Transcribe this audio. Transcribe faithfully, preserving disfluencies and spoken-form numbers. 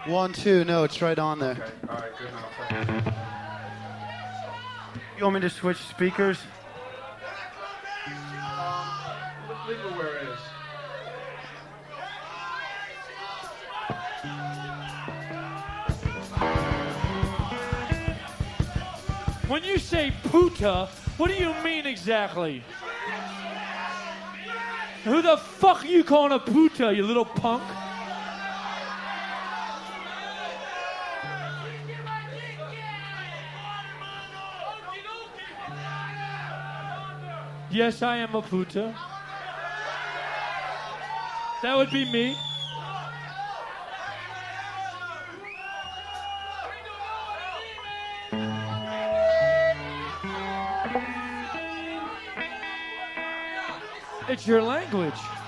One, two, no, it's right on there. Okay, all right, good enough. You want me to switch speakers? Um, leave it where it is. When you say puta, what do you mean exactly? Who the fuck are you calling a puta, you little punk? Yes, I am a puta. That would be me. It's your language.